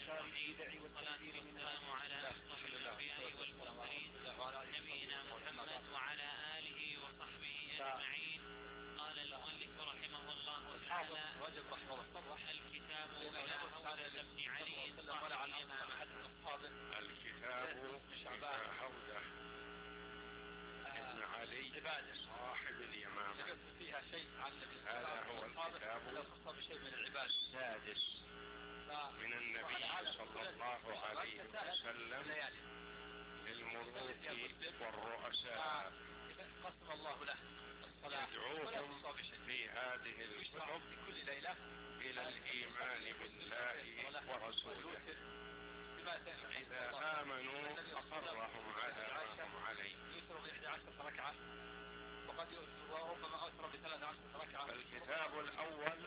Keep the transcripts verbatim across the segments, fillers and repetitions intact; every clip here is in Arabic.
الرحيم، والصلاة والسلام على أشرف الأنبياء والمرسلين نبينا محمد وعلى آله وصحبه أجمعين. قال المؤلف رحمه الله تعالى: الكتاب إلى هودة بن علي صاحب اليمامة. الكتاب إلى هودة ابن علي صاحب اليمامة. هذا هو الكتاب السادس من النبي صلى الله عليه وسلم للملوك والرؤساء، قسم الله له يدعوهم في هذه الكتب إلى الإيمان بالله ورسوله، إذا آمنوا أقرهم على ما هم عليه. يسر بإحدى عشرة ركعة وقد وربما أسر بثلاث عشرة ركعة. الكتاب الأول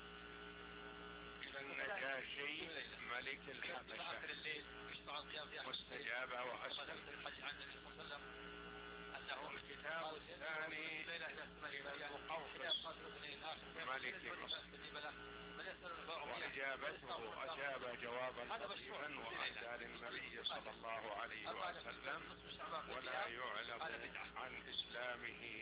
إلى النجاشي ملك الحبشة واستجاب وأسلم. الكتاب الثاني إلى المقوقس ملك مصر وإجابته أجاب جوابا لطيفا وأهدى للنبي صلى الله عليه وسلم، ولا يعلم عن إسلامه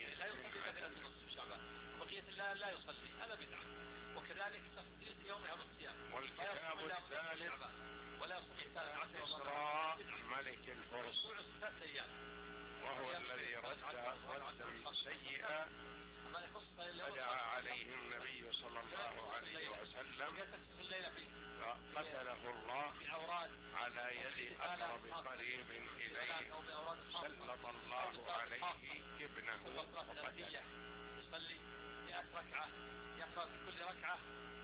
بقية الله لا يصلي، هذا بدعة. وكذلك تخصيص يومها بالصيام. والكتاب الثالث ولا يصلي إسراء ملك الفرس، وهو الذي رد ردا سيئا فدعا عليه النبي صلى الله عليه وسلم فقتله الله على يد أقرب قريب إليه، سلط الله عليه ابنه وقتله. يصلي مئة ركعة، يقرأ في كل ركعة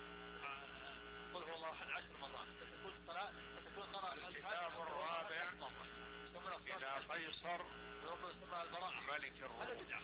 قل هو الله أحد عشر مرات، فتكون الصلاة فتكون قراءة. الكتاب الرابع إلى قيصر ملك الروم،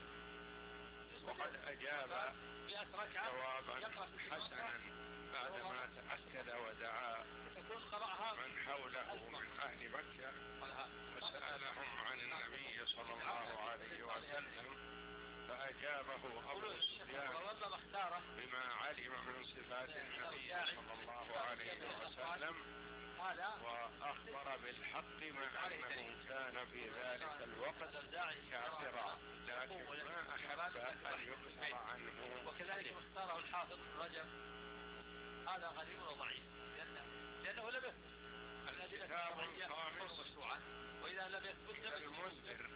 وقد أجاب جوابا حسنا بعدما تأكد ودعا من حوله من أهل مكة وسألهم عن النبي صلى الله عليه وسلم، فأجابه أبو سفيان بما علم من صفات النبي صلى الله عليه وسلم، وأخبر بالحق مع أنه كان في ذلك الوقت كافرا، لكن ما أحب أن يكفر عنه. وكذلك اختاره الحافظ بن رجب، هذا غريب وضعيف لأنه لم يثبت. الكتاب الخامس وإذا لم يثبت المنذر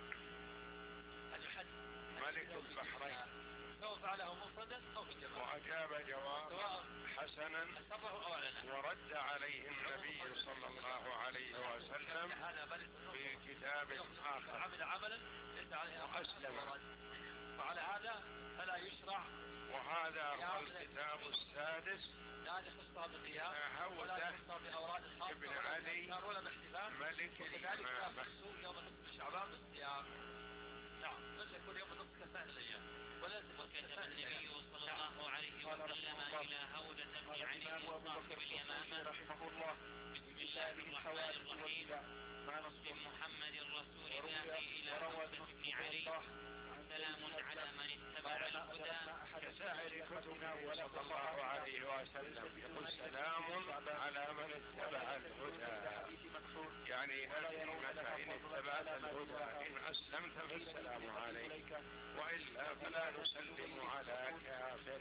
أن يحدث ملك البحرين، سواء فعله مفردا أو في جماعة، وأجاب جوابا حسنا ورد عليه النبي صلى الله عليه وسلم في كتاب آخر عمل عملا وأسلم. وعلى هذا فلا يشرع. وهذا هو الكتاب السادس لا يخصها بالقيام هودة ابن علي ملك اليمامة. يوم نصف شعبان بالصيام. نعم، بس يكون يوم نصف كسائر الأيام. وكتب النبي صلى الله عليه وسلم إلى هودة بن علي صاحب اليمامة: رحمه الله: بسم الله الرحمن الرحيم، من محمد رسول الله إلى هودة بن علي، سلام على من اتبع الهدى. كسائر كتبه صلى الله عليه وسلم يقول سلام على من اتبع الهدى، يعني أنك إن اتبعت الهدى إن أسلمت فالسلام عليك، وإلا فلا نسلم على كافر.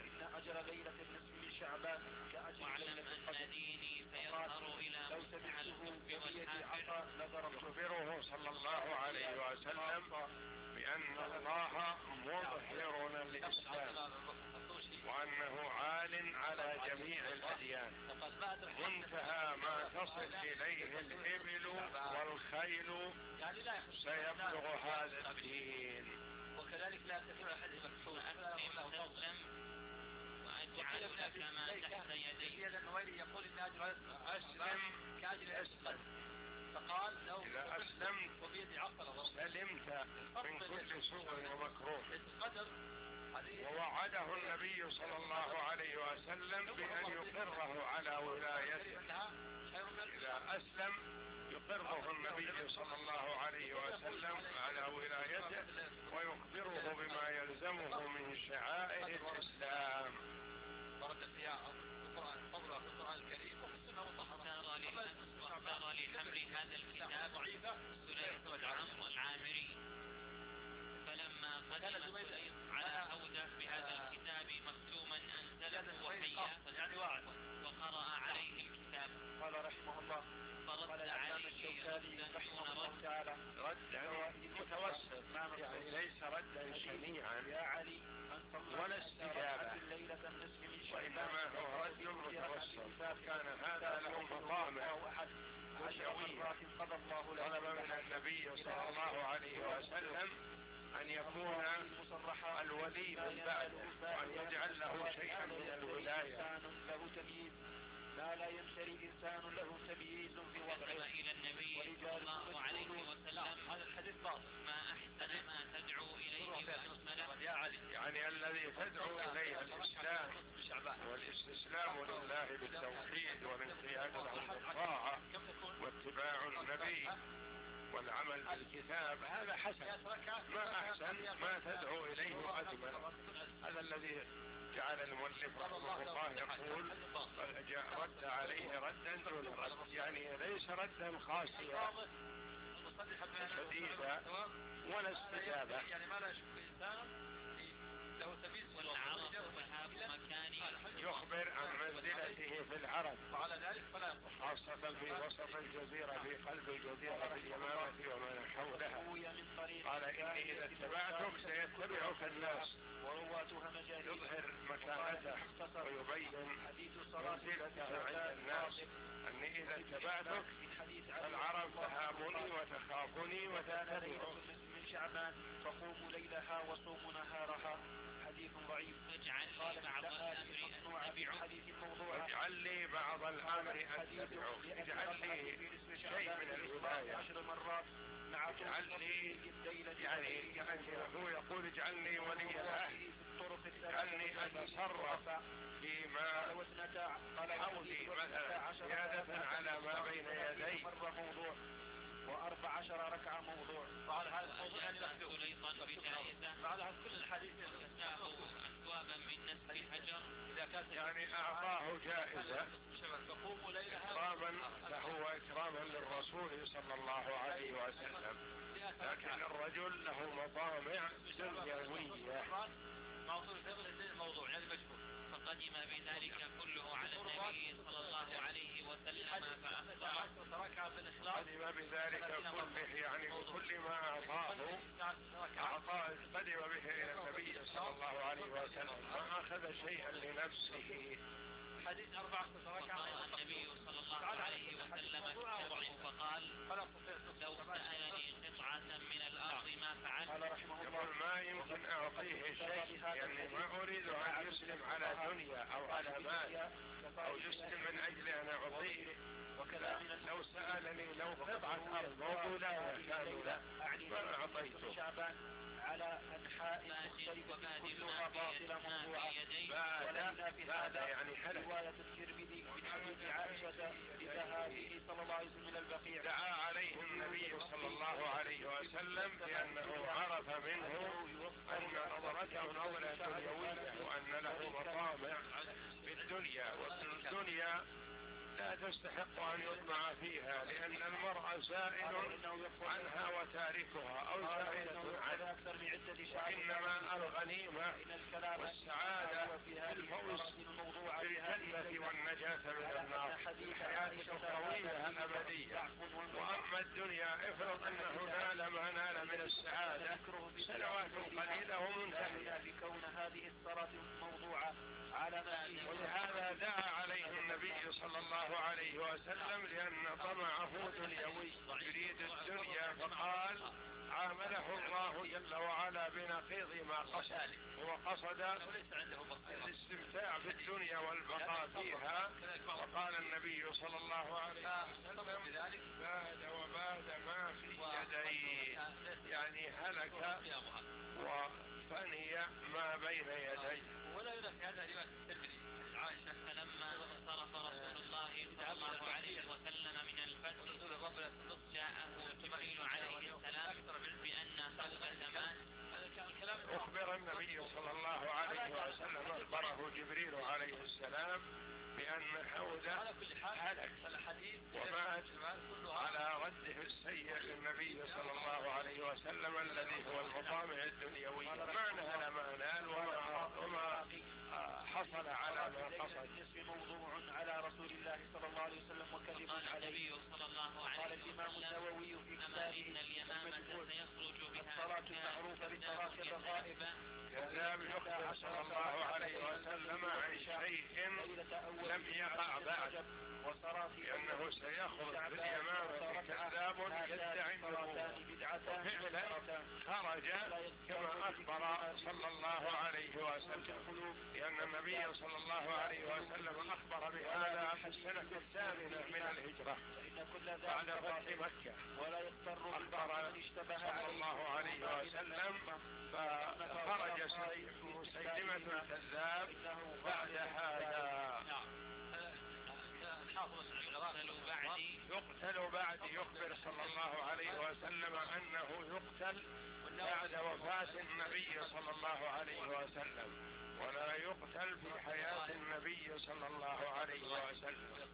واعلم أن ديني سيظهر إلى مستمع الكفر والكافر. يخبره صلى الله عليه وسلم بأن الله مظهر الإسلام وأنه عال على جميع الأديان، منتهى ما تصل إليه الإبل والخيل سيبلغ هذا الدين. وكذلك لا تكون أحد مكسور وأجعل لك ما تحت يديك. يقول إن أجر أسلم كأجر أسلم، فقال لو إذا أسلمت وبيدي عقل سلمت من كل سوء ومكروه. القدر ووعده النبي صلى الله عليه وسلم بأن يقره على ولايته. إذا أسلم يقره النبي صلى الله عليه وسلم على ولايته ويخبره بما يلزمه من شعائر الإسلام. ورد فيها القرآن فضله في القرآن الكريم وفي السنة المطهرة. تيسر لحمل هذا الكتاب سليم بن عمرو العامري. فلما قدم سليم على هودة بهذا الكتاب مختوما أنزله وحيا وقرأ عليه الكتاب. قال رحمه الله فرد عليه ردا دون رد. ردا متوسط، يعني ليس ردا شنيعا ولا استجابة، وإنما هو رد متوسط. كان هذا له مطامع دنيوية. طلب من النبي صلى الله عليه وسلم أن يكون الولي من بعده وأن يجعل له شيئا من الولاية. ما لا يمتري إنسان له تمييز في وضعه. إلى النبي صلى الله عليه وسلم هذا الحديث باطل. ما أحسن ما تدعو إليه وأجمله. يا علي يعني الذي تدعو إليه الإسلام والاستسلام لله بالتوحيد والانقياد له بالطاعة واتباع النبي والعمل بالكتاب، هذا حسن. ما أحسن ما تدعو إليه وأجمل. هذا الذي جعل المؤلف رحمه الله يقول رد عليه ردا دون رد، يعني ليس ردا خاصيا شديدا ولا استجابة. يعني ما لا يشك إنسان له تمييز والعرب وهاب مكاني يخبر عن منزلته في العرب، وعلى ذلك فلا يصح خاصة في وسط الجزيرة، في قلب الجزيرة في اليمامة ومن حولها. قال إني إذا اتبعتك سيتبعك الناس، يظهر مكانته ويبين منزلته عند الناس، أني إذا اتبعتك العرب تهابني وتخافني وتتبعني. من شعبان فقوموا ليلها وصوموا نهارها. حديث ضعيف. فاجعل لي بعض الأمر أتبعه. واجعل لي بعض الأمر أتبعه. اجعل لي شيء من الولاية. عشر مرات مع اجعل لي، يعني يعني هو يقول اجعلني ولي العهد، اجعلني أتصرف فيما حولي مثلا زيادة على ما بين يدي. وأربع عشر ركعة موضوع. وعلى هذا الموضوع يعني سليطا بجائزة. وعلى هذا كل الحديث وكساه أثوابا من نسف حجر. إذا كانت يعني أعطاه جائزة فقوموا ليلها إكراما له وإكراما للرسول صلى الله عليه وسلم. لكن الرجل له مطامع دنيوية. موضوع الموضوع يعني مجهول. فقدم بذلك كله على النبي صلى الله عليه وسلم فأخبره. قدم بذلك كله، يعني بكل ما أعطاه أعطاه قدم به إلى النبي صلى الله عليه وسلم، ما أخذ شيئا لنفسه. حديث أربعة وقال النبي صلى الله عليه وسلم كتبه فقال لو سألني قطعة من الأرض ما فعلت. يقول ما يمكن أعطيه شيء، يعني ما أريد أن يسلم على دنيا أو على مال أو يسلم من أجل أن أعطيه. لو سألني لو قطعة أرض وولاية كاملة ما أعطيته. على أنحاء مختلفة كلها باطلة موضوعة. بعد يعني حلف. رواية الترمذي من حديث عائشة بذهابه صلى الله عليه وسلم إلى البقيع. دعا عليه النبي صلى الله عليه وسلم بأنه عرف منه أن نظرته نظرة دنيوية وأن له مطامع في الدنيا، والدنيا لا تستحق أن يطمع فيها، لأن المرء سائل عنها وتاركها أو زائدة عنها. وإنما الغنيمة والسعادة الفوز بالجنة والنجاة من النار، الحياة الأخروية الأبدية. وأما الدنيا افرض أنه نال ما نال من السعادة سنوات قليلة ومنتهية. ولهذا دعا عليه النبي صلى الله عليه وسلم لأن طمعه دنيوي، يريد الدنيا، فقال عامله الله جل وعلا بنقيض ما قصد. هو قصد الاستمتاع بالدنيا والبقاء فيها، وقال النبي صلى الله عليه وسلم باد وباد ما في يدي، يعني هلك وفني ما بين يديه. ولا ينفي هذا رواية الترمذي عائشة. فلما انصرف رسول الله صلى الله عليه وسلم من الفتح جاءه جبريل عليه السلام بأن ثوبة مات. أخبر النبي صلى الله عليه وسلم، أخبره جبريل عليه السلام بأن حوده على كل حال هلك الحديث ومات كلها على رده السيء للنبي صلى الله عليه وسلم الذي هو المطامع الدنيوي، ما نال ما نال وما وما حصل على ما قصد. موضوع على رسول الله صلى الله عليه وسلم وكذب عليه. النبي صلى الله عليه قال الإمام النووي في كتابه إن اليمامة سيخرج بها الصلاة المعروفة بصلاة الرغائب. كذاب يخبر صلى الله عليه وسلم عن شيء لم يقع بعد، لأنه سيخرج في اليمامة كذاب يدعي النبوة، وفعلا خرج كما أخبر صلى الله عليه وسلم، لأن النبي صلى الله عليه وسلم أخبر بهذا في السنة الثامنة من الهجرة بعد فتح مكة، أخبر صلى الله عليه وسلم، فخرج مسيلمة الكذاب بعد هذا. يقتل بعد، يخبر صلى الله عليه وسلم أنه يقتل بعد وفاة النبي صلى الله عليه وسلم، ولا يقتل في حياة النبي صلى الله عليه وسلم.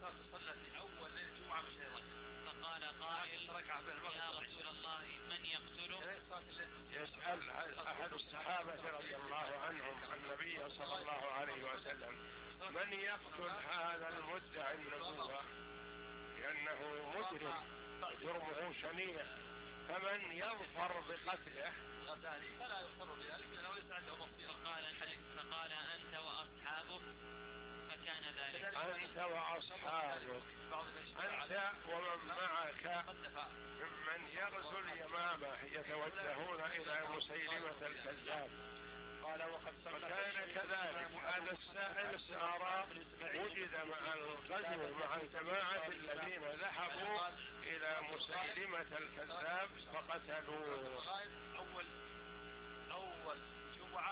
فقال قائل يا رسول الله من يقتله؟ يسأل أحد الصحابة رضي الله عنهم النبي صلى الله عليه وسلم من يقتل هذا المدعي النبوة، لأنه مجرم جرمه شنيع، فمن يظفر بقتله؟ فلا يغفر بذلك لأنه ليس عنده بصيرة. فقال فقال أنت وأصحابك، فكان ذلك. أنت وأصحابك، أنت ومن معك ممن يغزو اليمامة يتوجهون إلى مسيلمة الكذاب. فكان كذلك، هذا السائل سار وجد مع الغزو مع الجماعة الذين ذهبوا إلى مسيلمة الكذاب فقتلوه. أول أول جمعة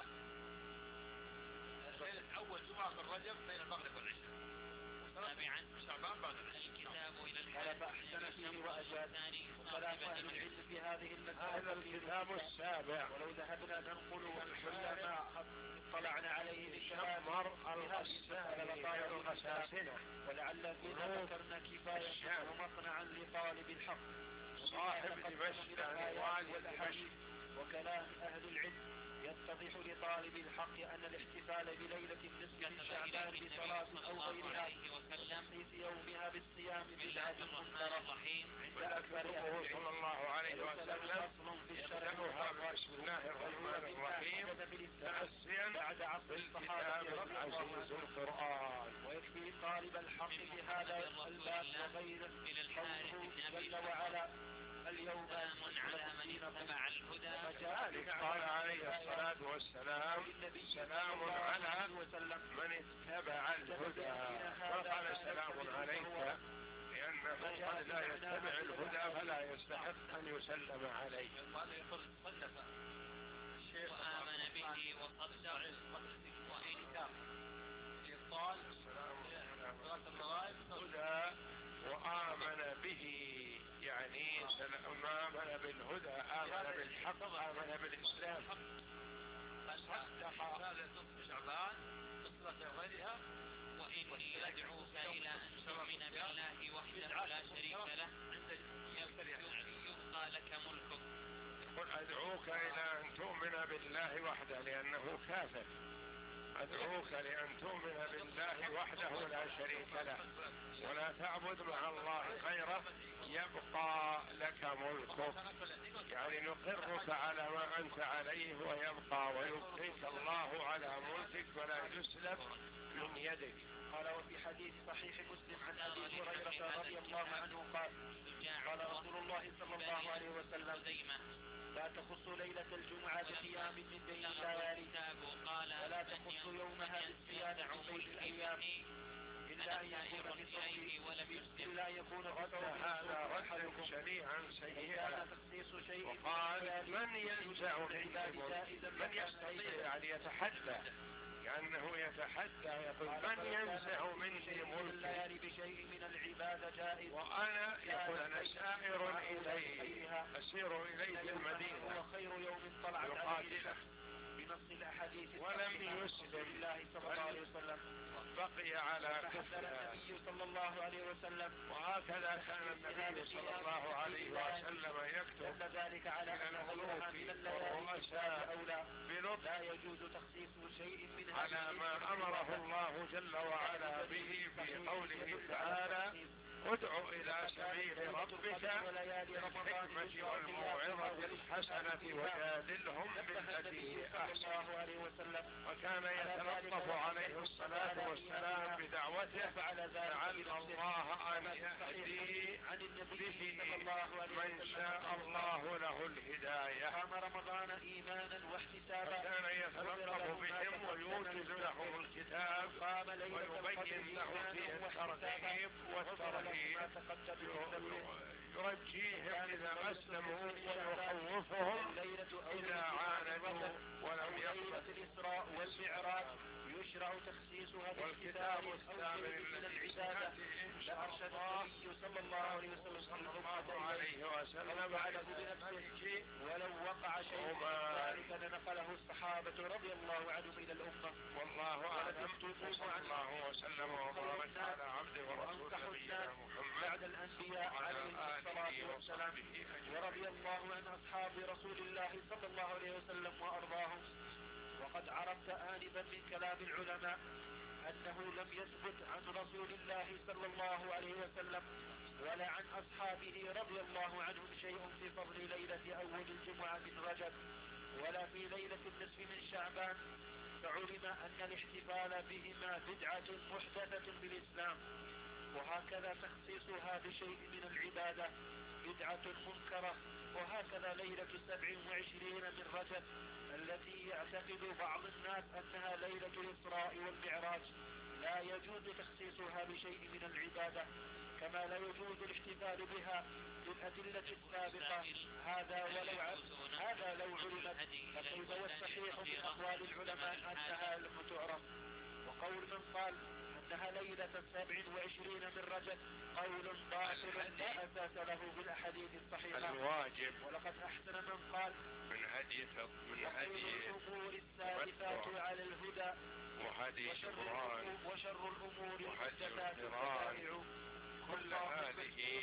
ليلة أول جمعة في الرجب بين المغرب والعشاء. سابعا شعبان بعد الكتاب إلى قال فأحسن فيه وأجاد. وكلام أهل العلم في هذه المسألة هذا الكتاب السابع. ولو ذهبنا ننقل العلماء اطلعنا عليه بالكلام الغساسنة الغساسنة ولعل فينا ذكرنا كفاية ومصنعا لطالب الحق صاحب دمشق والي دمشق. وكلام أهل العلم يتضح لطالب الحق أن الاحتفال بليلة النصف من شعبان بصلاة أو غيرها وتخصيص يومها بالصيام بدعة منكرة عند أكثر أهل العلم صلى الله عليه وسلم يبدأها بسم الله الرحمن الرحيم تأسيا بعد عصر الصحابة العزيز القرآن. ويكفي طالب الحق بهذا الباب وغيره قوله جل وعلا اليوم على من اتبع الهدى. ذلك قال عليه الصلاة والسلام سلام على من اتبع الهدى، فقال سلام عليك لأنه قد لا يتبع الهدى فلا يستحق أن يسلم عليه. وآمن به وصدق وإن يقال صلاة الرغائب هدى وآمن به، يعني آمن بالهدى، آمن بالحق، آمن بالإسلام. صدق رسالة شعبان قصة غيرها. وإني أدعوك إلى أن تؤمن بالله وحده لا شريك له يبقى لك ملكك. قل أدعوك إلى أن تؤمن بالله وحده لأنه كافر. أدعوك لأن تؤمن بالله وحده لا شريك له ولا تعبد مع الله غيره يبقى لك ملكك، يعني نقرك على ما أنت عليه ويبقى ويبقيك الله على ملكك ولا يسلب من يدك. قال وفي حديث صحيح مسلم عن أبي هريرة رضي الله عنه قال قال رسول الله صلى الله عليه وسلم لا تخص ليلة الجمعة بقيام من بين الليالي ولا تخص يومها بالصيام من بين الأيام إلا أن يكون في صوم إلا يكون في هذا رد شنيعا سيئا. وقال من ينزع من يستطيع أن يتحدى، كأنه يتحدى يقول من ينزع مني ملكي بشيء من العبادة جائز، وأنا يقول أنا سائر إليه أسير إليه المدينة وخير يوم طلعت يقاتله بنص الأحاديث ولم يسلم الله صلى الله عليه وسلم. بقي على فحذر كفرها. النبي صلى الله عليه وسلم، وهكذا كان النبي صلى الله عليه وسلم يكتب دل ذلك على إلى أن غيرها من الليالي والرؤساء أولى، بلطف لا يجوز تخصيص شيء منها على ما أمره الله جل وعلا به في قوله تعالى: ادع إلى سبيل ربك بالحكمة والموعظة الحسنة وجادلهم بالتي أحسن. وكان يتلطف عليه الصلاة والسلام بدعوته لعل الله أن يهدي به من شاء الله له الهداية. وكان يتلطف بهم ويوجز لهم الكتاب ويبين لهم فيه الترغيب والترهيب، يرجيهم إذا أسلموا ويخوفهم إذا عاندوا ولم يقبلوا. يشرع تخصيصها والكتاب الثامن الذي سيأتي إن شاء الله صلى الله عليه وسلم صلى الله عليه وسلم على بنفسه ولو وقع شيء ذلك لنقله الصحابة رضي الله عنهم إلى الأمة. والله أعلم. صلى الله وسلم وبارك على عبده ورسوله نبينا محمد بعد الأنبياء عليهم الصلاة والسلام. ورضي الله عن أصحاب رسول الله صلى الله عليه وسلم وأرضاهم. وقد عرفت آنفا من كلام العلماء أنه لم يثبت عن رسول الله صلى الله عليه وسلم ولا عن أصحابه رضي الله عنهم شيء في فضل ليلة أول الجمعة من رجب ولا في ليلة النصف من شعبان، فعلم أن الاحتفال بهما بدعة محدثة بالإسلام. وهكذا تخصيصها بشيء من العبادة بدعة منكرة. وهكذا ليلة سبع وعشرين من رجب التي يعتقد بعض الناس أنها ليلة الإسراء والمعراج لا يجوز تخصيصها بشيء من العبادة، كما لا يجوز الاحتفال بها بالأدلة السابقة. هذا ولو هذا لو علمت، فكيف والصحيح من أقوال العلماء أنها لم تعرف. وقول من قال أنها ليلة سبع وعشرين من رجب قول باطل لا أساس له بالأحاديث الصحيحة. الواجب ولقد أحسن من قال من هدي من هدي الأمور السالفات على الهدى وهدي القرآن وشر الأمور وهدي القرآن كل هذه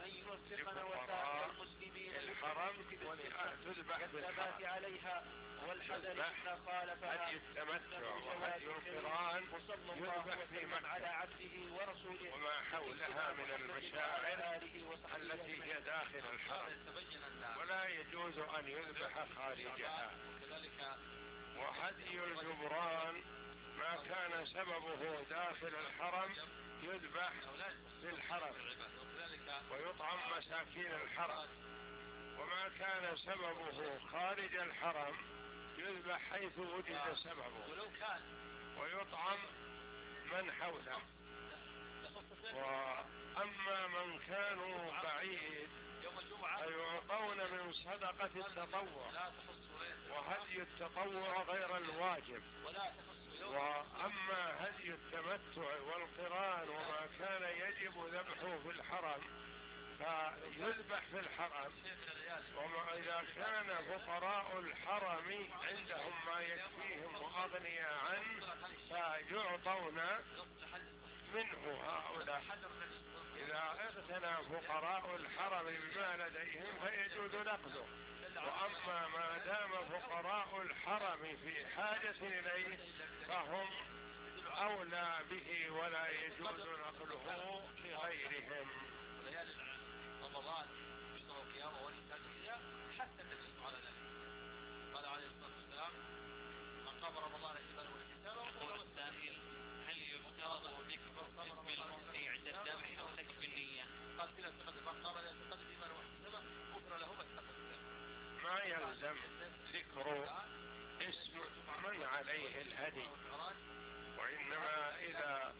لفقراء الحرم ولتذبح بالحرم عليها والحذر ما خالفها. هدي التمتع وهدي القران يذبح في مكة على عبده ورسوله وما حولها من المشاعر التي هي داخل الحرم، ولا يجوز أن يذبح خارجها. وهدي الجبران ما كان سببه داخل الحرم يذبح في الحرم ويطعم مساكين الحرم، وما كان سببه خارج الحرم يذبح حيث وجد سببه ويطعم من حوله. وأما من كانوا بعيد فيعطون من صدقة التطوع وهدي التطوع غير الواجب. وأما هدي التمتع والقران وما كان يجب ذبحه في الحرم فيذبح في الحرم. وما إذا كان فقراء الحرم عندهم ما يكفيهم وأغنياء عنه فيعطون منه هؤلاء. إذا اغتنى فقراء الحرم بما لديهم فيجوز نقله. وأما ما دام فقراء الحرم في حاجة إليه فهم أولى به ولا يجوز نقله لغيرهم. رمضان يشتروا قيامه والإنسان فيها حتى النبي على ذلك قال عليه الصلاة والسلام: من قام رمضان إيمانا واحتسابا. يقول السائل: هل يفترض ذكر اسم المفتي عند الذبح أو تكفي النية؟ قال كلا سبب من قام يعتقد إيمانا واحتسابا غفر له ما تقدم. ما يلزم ذكر اسم من عليه الهدي، وإنما إذا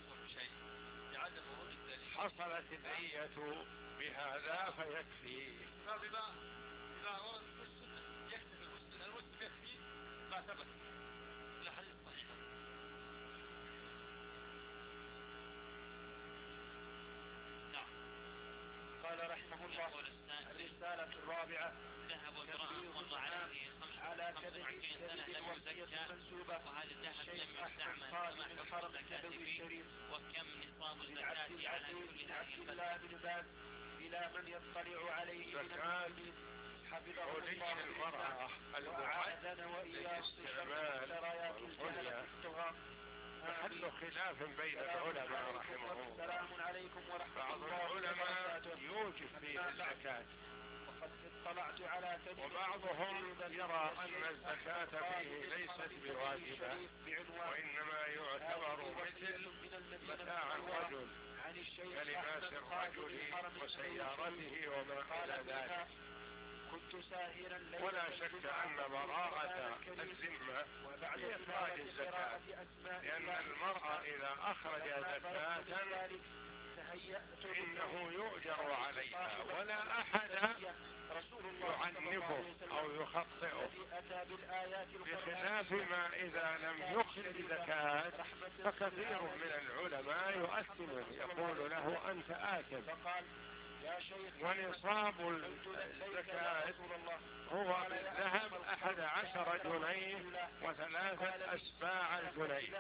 حصلت النية بهذا فيكفي. فبما إذا ورد السنة يكتب المسلم المسلم يكفي ما ثبت في الحديث الصحيح. نعم. قال رحمه الله: الرسالة الرابعة ذهب امرأة مر عليه خمسة وعشرين سنة لم يزكى، وهذا الذهب لم يستعمل كما حكم الزكاة فيه، نصاب الزكاة على كل هذه الله بن باز إلى من يطلع عليه من المسلمين حفظه الله المرأة وأعاذنا وإياه استعمال شرايات الجهل الطغاة. محل خلاف بين العلماء رحمهم الله. السلام عليكم ورحمة بعض الله العلماء وبركاته. يوجب فيه الزكاة، وقد اطلعت على وبعضهم يرى أن الزكاة فيه ليست بواجبة وإنما يعتبر مثل متاع الرجل كلباس الرجل وسيارته وما إلى ذلك. ولا شك أن براءة الذمة في إخراج الزكاة، لأن المرأة إذا أخرج زكاة فإنه يؤجر عليها ولا أحد يعنفه أو يخطئه، بخلاف ما إذا لم يخرج زكاة فكثير من العلماء يؤثمه يقول له أنت آثم. ونصاب الزكاة هو بالذهب أحد عشر جنيه وثلاثة أسباع الجنيه،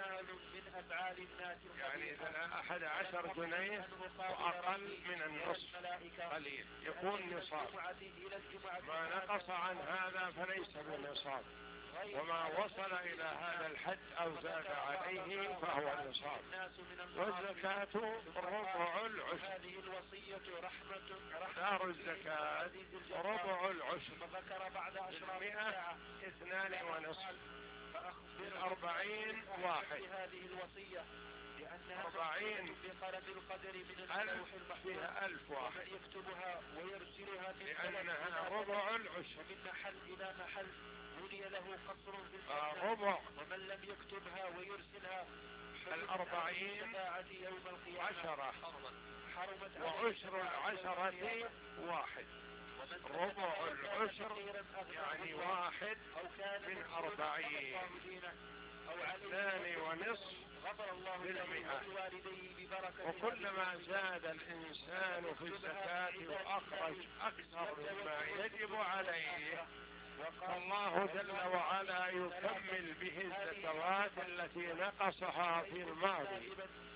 يعني أحد عشر جنيه وأقل من النصف قليل يكون نصاب. ما نقص عن هذا فليس بالنصاب، وما وصل إلى هذا الحد أو زاد عليه فهو النصاب. والزكاة ربع العشر، دار الزكاة ربع العشر، المئة اثنان ونصف، الأربعين واحد، أربعين ألف فيها ألف واحد، لأنها ربع العشر. له قصر في آه ربع، ومن لم يكتبها ويرسلها الأربعين يوم القيامة عشرة، حرمت وعشر العشرة واحد، ربع العشر يعني واحد من أربعين، الثاني ونصف بالمئة. وكلما زاد الإنسان في الزكاة وأخرج أكثر مما يجب عليه فالله جل وعلا يكمل به الزكوات التي نقصها في الماضي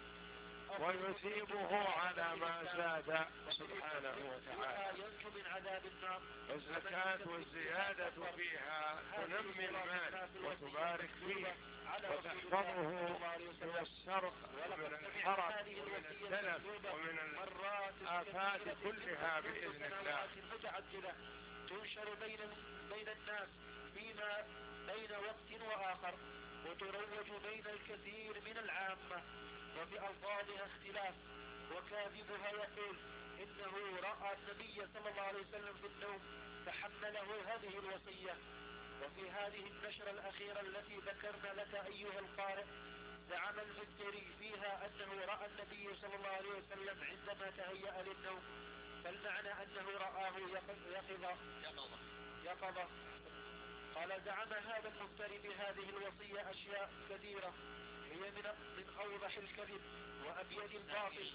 ويثيبه على ما زاد سبحانه وتعالى. الزكاة والزيادة فيها تنمي المال وتبارك فيه وتحفظه من السرق ومن الحرق ومن التلف ومن الآفات كلها بإذن الله. تنشر بين بين الناس فيما بين وقت وآخر، وتروج بين الكثير من العامة، وفي ألفاظها اختلاف. وكاذبها يقول إنه رأى النبي صلى الله عليه وسلم في النوم فحمله هذه الوصية. وفي هذه النشرة الأخيرة التي ذكرنا لك أيها القارئ زعم المفتري فيها أنه رأى النبي صلى الله عليه وسلم عندما تهيأ للنوم، فالمعنى أنه رآه يقظة يقظة. قال زعم هذا المفتري بهذه الوصية أشياء كثيرة هي من من أوضح الكذب وأبيض الباطل،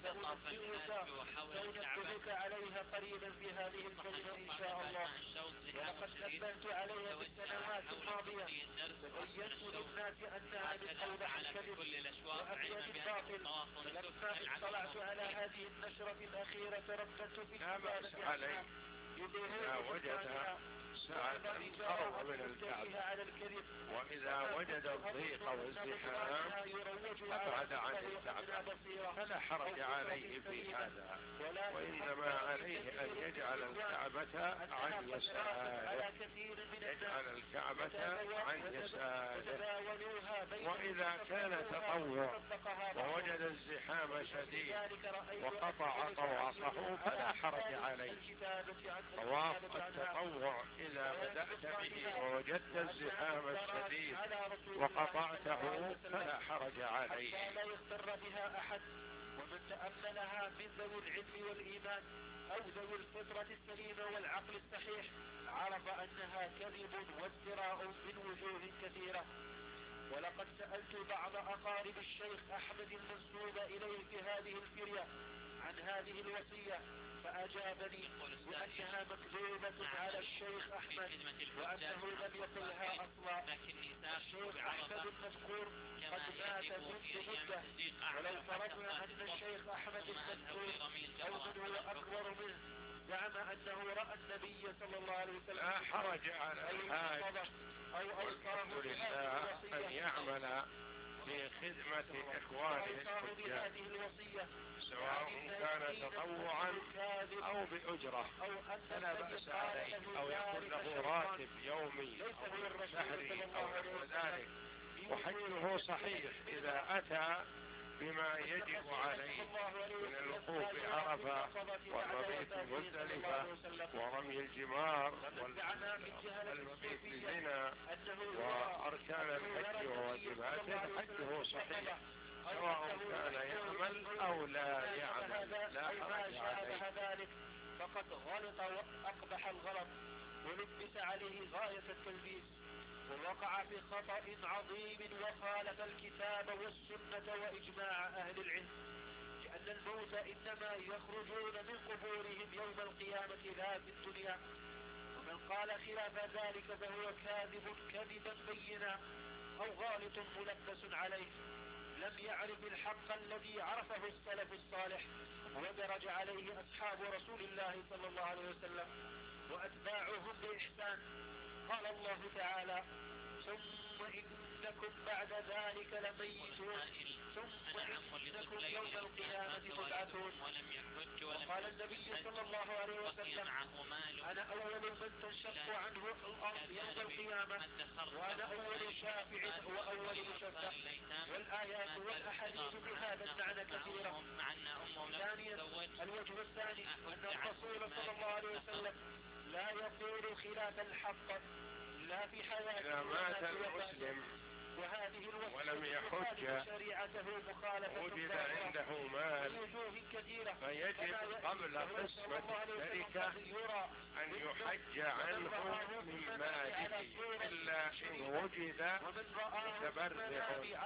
سأنبهك عليها قريبا في هذه الكلمة إن شاء الله. ولقد نبهت عليها في السنوات الماضية وبينت للناس أنها من أوضح الكذب وأبيض الباطل. فلما اطلعت على هذه النشرة الأخيرة ترددت في الكتابة عليه إذا وجد ساعة قرب من الكعبة، وإذا وجد الضيق والزحام أبعد عن الكعبة، فلا حرج عليه في هذا، وإنما عليه أن يجعل الكعبة عن يساره، يجعل الكعبة عن يساره. وإذا كان تطوع ووجد الزحام شديد وقطع طوافه فلا حرج عليه. طواف التطوع إذا بدأت به ووجدت الزحام الشديد وقطعته فلا حرج عليه. لا يغتر بها أحد، ومن تأملها من ذوي العلم والإيمان أو ذوي الفطرة السليمة والعقل الصحيح عرف أنها كذب وافتراء من وجوه كثيرة. ولقد سألت بعض أقارب الشيخ أحمد المنسوب إليه في هذه الفرية عن هذه الوصية فأجابني بأنها مكذوبة على الشيخ أحمد وأنه لم يقلها أصلا. الشيخ أحمد المذكور قد مات منذ مدة، ولو فرضنا أن الشيخ أحمد المذكور أو من هو أكبر منه زعم أنه رأى النبي صلى الله عليه وسلم لا حرج على الحاج والحمد لله أن يعمل في خدمة إخوانه الحجاج سواء كان تطوعا أو بأجرة فلا بأس عليه، أو يكون له راتب يومي أو شهري أو نحو ذلك، وحجه صحيح إذا أتى بما يجب عليه من الوقوف بعرفة والمبيت مزدلفة ورمي الجمار والمبيت بزنا وأركان الحج وواجباته، حجه صحيح سواء كان يعمل أو لا يعمل لا حرج عليه. فقد غلط وأقبح الغلط ولبس عليه غاية التلبيس ووقع في خطأ عظيم وخالف الكتاب والسنة وإجماع أهل العلم، لأن الموتى إنما يخرجون من قبورهم يوم القيامة لا في الدنيا، ومن قال خلاف ذلك فهو كاذب كذبا بينا أو غالط ملبس عليه، لم يعرف الحق الذي عرفه السلف الصالح ودرج عليه أصحاب رسول الله صلى الله عليه وسلم وأتباعهم بإحسان. قال الله تعالى: ثم إنكم بعد ذلك لميتون ثم إنكم يوم القيامة تبعثون. وقال النبي صلى الله عليه وسلم: أنا أول من تنشق عنه الأرض يوم القيامة وأنا أول شافع وأول مشفع. والآيات والأحاديث بهذا المعنى كثيرة. ثانيا الوجه الثاني أن الرسول صلى الله عليه وسلم لا يقول خلاف الحق لا في حياته إذا مات المسلم ولم يحج وجد عنده مال فيجب قبل قسمة التركة أن يحج عنه من ماله، إلا إن وجد متبرع،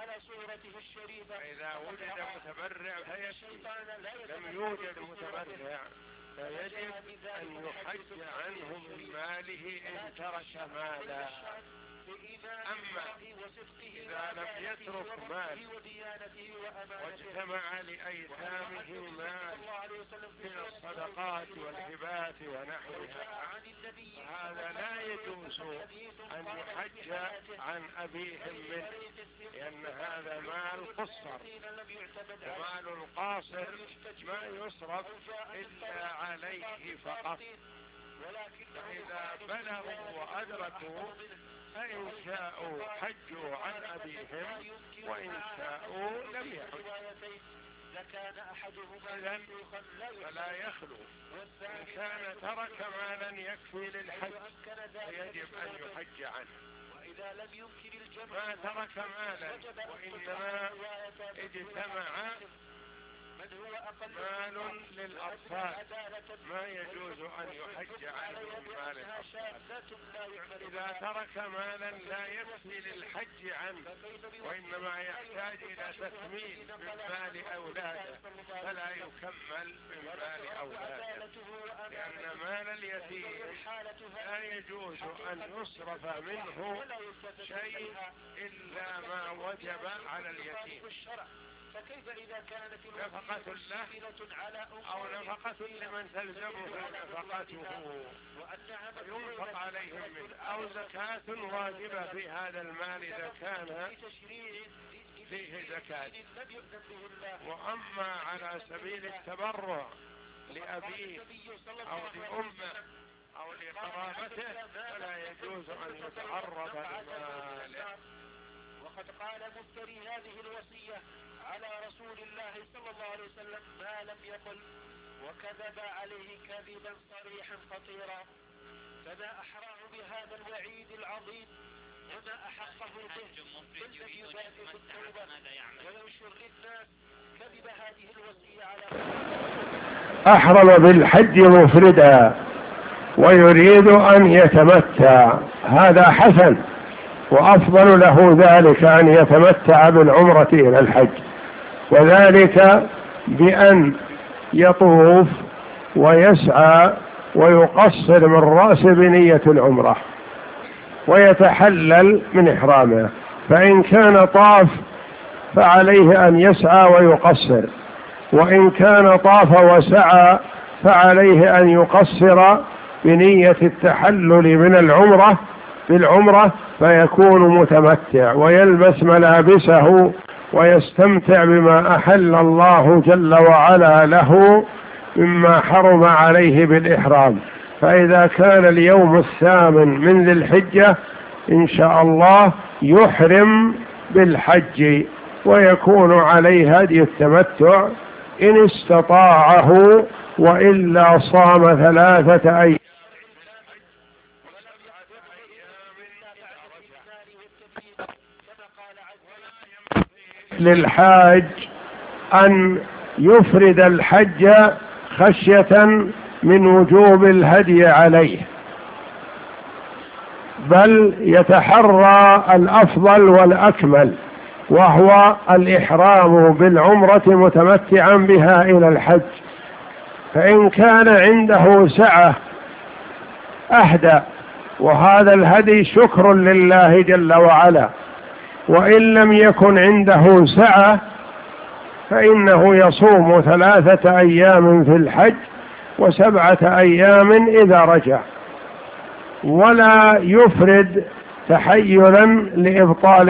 فإذا وجد متبرع فيكفي، لم يوجد متبرع فيجب أن يحج عنه من ماله إن ترك مالا. أما إذا لم يترك مال واجتمع لأيتامه مال من الصدقات والهبات ونحوها هذا لا يجوز أن يحج عن أبيهم منه، لأن هذا مال قصر، ومال القاصر ما يصرف إلا عليه فقط. فإذا بلغوا وأدركوا فإن شاءوا حجوا عن أبيهم وإن شاءوا لم يحجوا. إذن فلا يخلو، إن كان ترك مالا يكفي للحج فيجب أن يحج عنه، ما ترك مالا وإنما اجتمع مال للأطفال ما يجوز أن يحج عنه من مال الأطفال. إذا ترك مالا لا يكفي للحج عنه وإنما يحتاج إلى تكميل من مال أولاده فلا يكمل من مال أولاده، لأن مال اليتيم لا يجوز أن يصرف منه شيء إلا ما وجب على اليتيم، فكيف إذا كانت نفقة له أو نفقة لمن تلزمه نفقته ينفق عليهم منه، أو زكاة واجبة في هذا المال إذا كان فيه زكاة. وأما على سبيل التبرع لأبيه أو لأمه أو لقرابته فلا يجوز أن يتعرض لماله. وقد قال مفتري هذه الوصية على رسول الله صلى الله عليه وسلم ما لم يقل، وكذب عليه كذبا صريحا خطيرا، فما أحراه بهذا الوعيد العظيم وما أحقه به بل يبادئ بالتوبة وينشر للناس كذب هذه الوصية على أحرم بالحج مفردا ويريد أن يتمتع، هذا حسن وأفضل له ذلك أن يتمتع بالعمرة إلى الحج، وذلك بأن يطوف ويسعى ويقصر من رأس بنية العمرة ويتحلل من إحرامه. فإن كان طاف فعليه أن يسعى ويقصر، وإن كان طاف وسعى فعليه أن يقصر بنية التحلل من العمرة بالعمرة، فيكون متمتع ويلبس ملابسه ويستمتع بما أحل الله جل وعلا له مما حرم عليه بالإحرام. فإذا كان اليوم الثامن من ذي الحجة إن شاء الله يحرم بالحج ويكون عليه هدي التمتع إن استطاعه، وإلا صام ثلاثة أيام للحاج أن يفرد الحج خشية من وجوب الهدي عليه، بل يتحرى الأفضل والأكمل وهو الإحرام بالعمرة متمتعا بها إلى الحج. فإن كان عنده سعة أهدى، وهذا الهدي شكر لله جل وعلا. وإن لم يكن عنده سعة فإنه يصوم ثلاثة أيام في الحج وسبعة أيام إذا رجع، ولا يفرد تحيلا لإبطال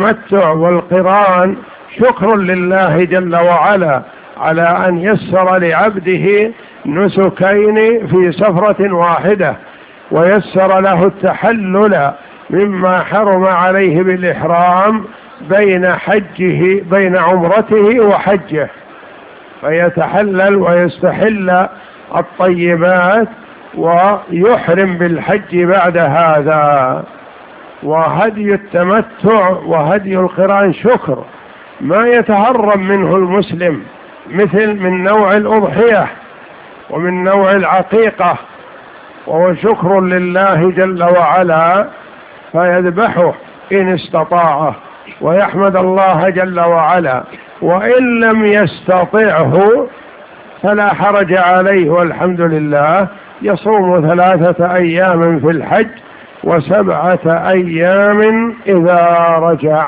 التمتع والقران شكر لله جل وعلا على أن يسر لعبده نسكين في سفرة واحدة، ويسر له التحلل مما حرم عليه بالإحرام بين حجه بين عمرته وحجه، فيتحلل ويستحل الطيبات ويحرم بالحج بعد هذا. وهدي التمتع وهدي القران شكر ما يتهرب منه المسلم، مثل من نوع الأضحية ومن نوع العقيقة، وهو شكر لله جل وعلا فيذبحه إن استطاعه ويحمد الله جل وعلا، وإن لم يستطعه فلا حرج عليه والحمد لله، يصوم ثلاثة أيام في الحج وسبعة أيام إذا رجع.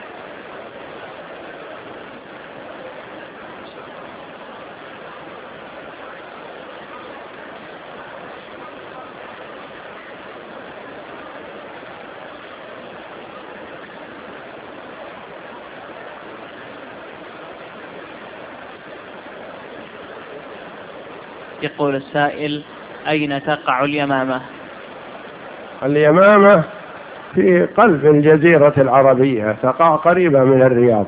يقول السائل: أين تقع اليمامة؟ اليمامة في قلب الجزيرة العربية، تقع قريبة من الرياض.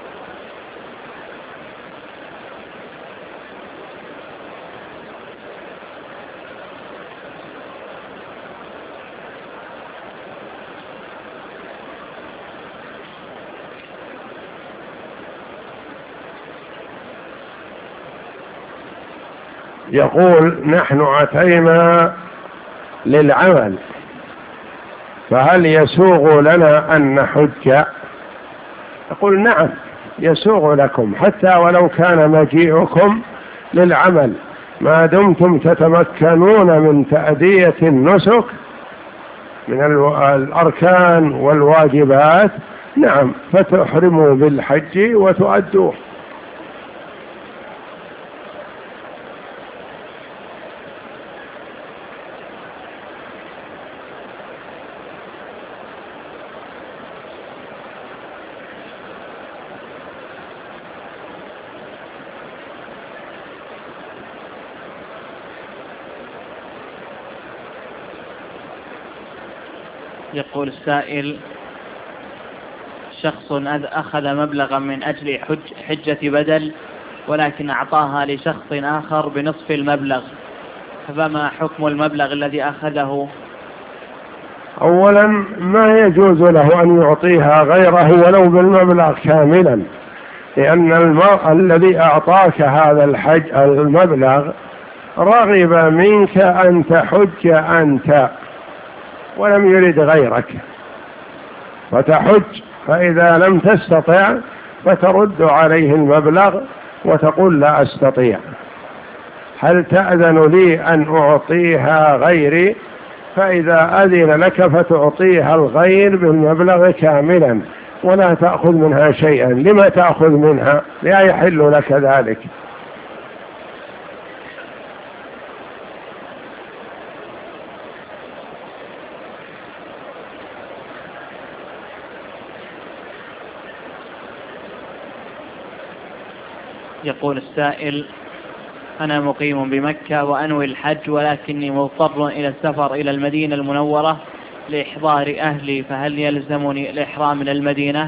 يقول: نحن أتينا للعمل، فهل يسوغ لنا أن نحج؟ يقول: نعم يسوغ لكم، حتى ولو كان مجيئكم للعمل ما دمتم تتمكنون من تأدية النسك من الأركان والواجبات، نعم فتحرموا بالحج وتؤدوه. يقول السائل: شخص أخذ مبلغا من أجل حج حجة بدل، ولكن أعطاها لشخص آخر بنصف المبلغ، فما حكم المبلغ الذي أخذه؟ أولا ما يجوز له أن يعطيها غيره ولو بالمبلغ كاملا، لأن المرء الذي أعطاك هذا الحج المبلغ رغب منك أن تحج أنت ولم يرد غيرك، فتحج، فإذا لم تستطع فترد عليه المبلغ وتقول: لا أستطيع، هل تأذن لي أن أعطيها غيري؟ فإذا أذن لك فتعطيها الغير بالمبلغ كاملا ولا تأخذ منها شيئا. لما تأخذ منها؟ لا يحل لك ذلك. يقول السائل: أنا مقيم بمكة وأنوي الحج، ولكني مضطر إلى السفر إلى المدينة المنورة لإحضار أهلي، فهل يلزمني الإحرام من المدينة؟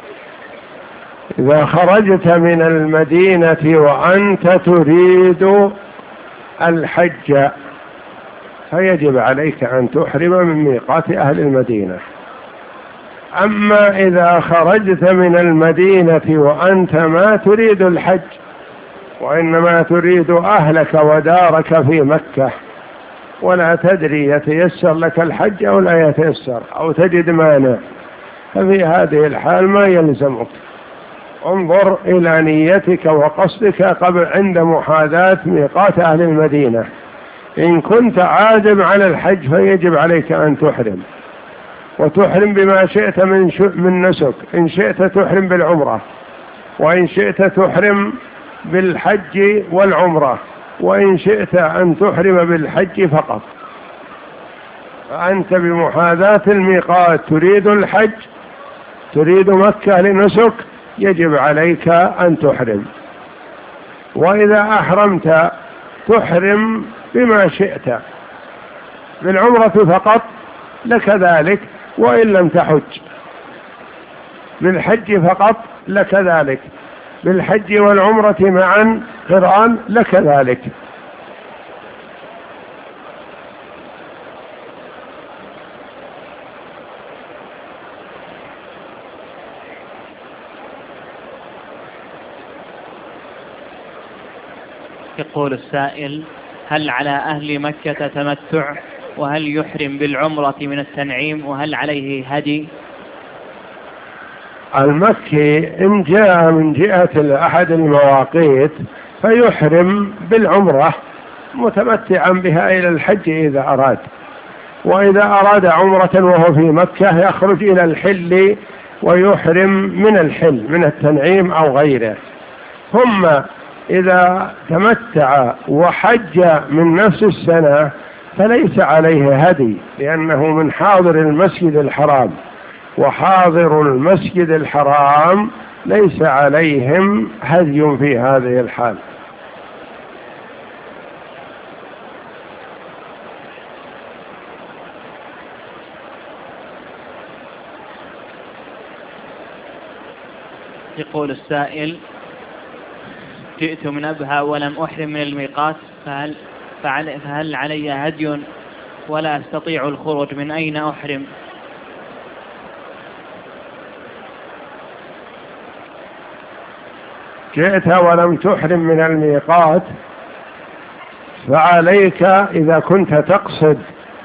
إذا خرجت من المدينة وأنت تريد الحج فيجب عليك أن تحرم من ميقات أهل المدينة. أما إذا خرجت من المدينة وأنت ما تريد الحج وإنما تريد أهلك ودارك في مكة، ولا تدري يتيسر لك الحج أو لا يتيسر أو تجد مانع، ففي هذه الحال ما يلزمك. انظر إلى نيتك وقصدك قبل عند محاذاة ميقات أهل المدينة. إن كنت عازم على الحج فيجب عليك أن تحرم، وتحرم بما شئت من من نسك. إن شئت تحرم بالعمرة، وإن شئت تحرم بالحج والعمرة، وإن شئت أن تحرم بالحج فقط. فأنت بمحاذاة الميقات تريد الحج تريد مكة لنسك يجب عليك أن تحرم. وإذا أحرمت تحرم بما شئت، بالعمرة فقط لك ذلك، وإن لم تحج بالحج فقط لك ذلك، بالحج والعمرة معا قران لك ذلك. يقول السائل: هل على أهل مكة تمتع؟ وهل يحرم بالعمرة من التنعيم؟ وهل عليه هدي؟ المكي إن جاء من جهة أحد المواقيت فيحرم بالعمرة متمتعا بها إلى الحج إذا أراد، وإذا أراد عمرة وهو في مكة يخرج إلى الحل ويحرم من الحل من التنعيم أو غيره. ثم إذا تمتع وحج من نفس السنة فليس عليه هدي، لأنه من حاضر المسجد الحرام، وحاضر المسجد الحرام ليس عليهم هدي في هذه الحال. يقول السائل: جئت من أبها ولم أحرم من الميقات، فهل, فهل علي هدي ولا أستطيع الخروج؟ من أين أحرم؟ جئت ولم تحرم من الميقات فعليك إذا كنت تقصد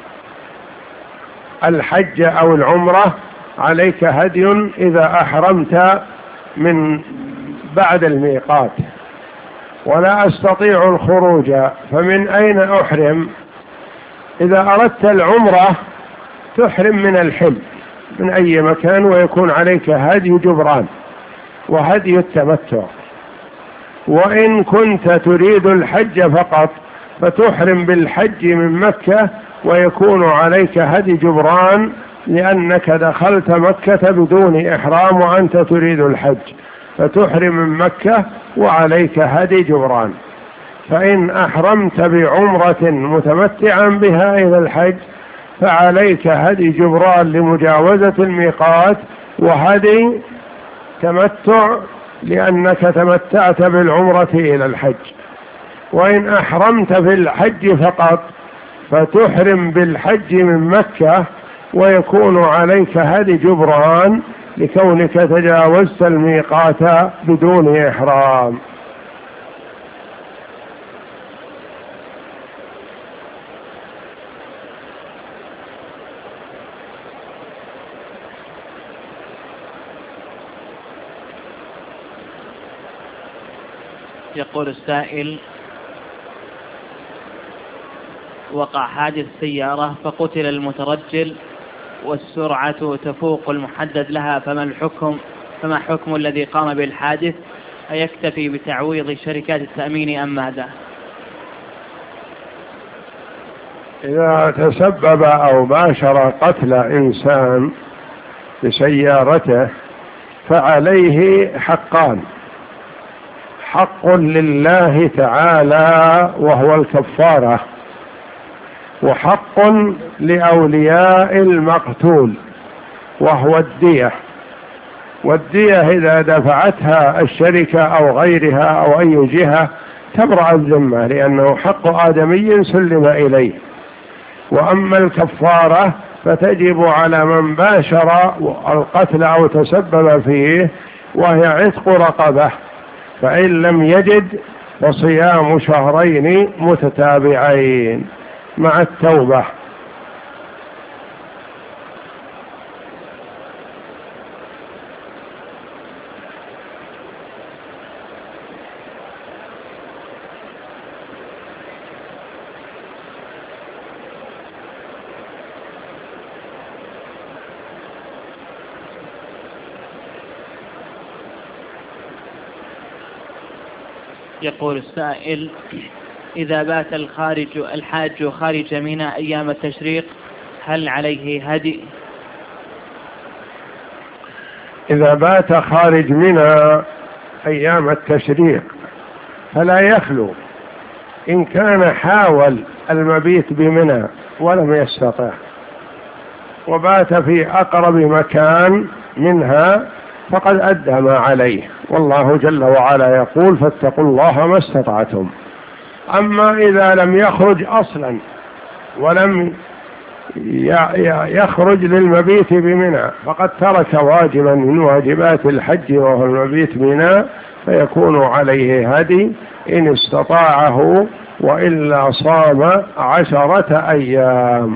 الحج أو العمرة عليك هدي إذا أحرمت من بعد الميقات. ولا أستطيع الخروج، فمن أين أحرم؟ إذا أردت العمرة تحرم من الحل من أي مكان، ويكون عليك هدي جبران وهدي التمتع. وإن كنت تريد الحج فقط فتحرم بالحج من مكة، ويكون عليك هدي جبران، لأنك دخلت مكة بدون إحرام وأنت تريد الحج، فتحرم من مكة وعليك هدي جبران. فإن أحرمت بعمرة متمتعا بها إلى الحج فعليك هدي جبران لمجاوزة الميقات، وهدي تمتع لأنك تمتعت بالعمرة إلى الحج. وإن أحرمت في الحج فقط فتحرم بالحج من مكة، ويكون عليك هدي جبران لكونك تجاوزت الميقات بدون إحرام. يقول السائل: وقع حادث سيارة فقتل المترجل والسرعة تفوق المحدد لها، فما الحكم فما حكم الذي قام بالحادث؟ أيكتفي بتعويض شركات التأمين أم ماذا؟ إذا تسبب أو باشر قتل إنسان بسيارته فعليه حقان: حق لله تعالى وهو الكفارة، وحق لأولياء المقتول وهو الدية. والدية إذا دفعتها الشركة أو غيرها أو أي جهة تبرأ الذمة، لأنه حق آدمي سلم إليه. وأما الكفارة فتجب على من باشر القتل أو تسبب فيه، وهي عتق رقبة، فإن لم يجد فصيام شهرين متتابعين مع التوبة. يقول السائل: إذا بات الخارج الحاج خارج منى أيام التشريق هل عليه هدي؟ إذا بات خارج منى أيام التشريق فلا يخلو، إن كان حاول المبيت بمنى ولم يستطع وبات في أقرب مكان منها فقد أدى ما عليه، والله جل وعلا يقول فاتقوا الله ما استطعتم. أما إذا لم يخرج أصلا ولم يخرج للمبيت بمنى فقد ترك واجبا من واجبات الحج وهو المبيت بمنى، فيكون عليه هدي إن استطاعه، وإلا صام عشرة أيام.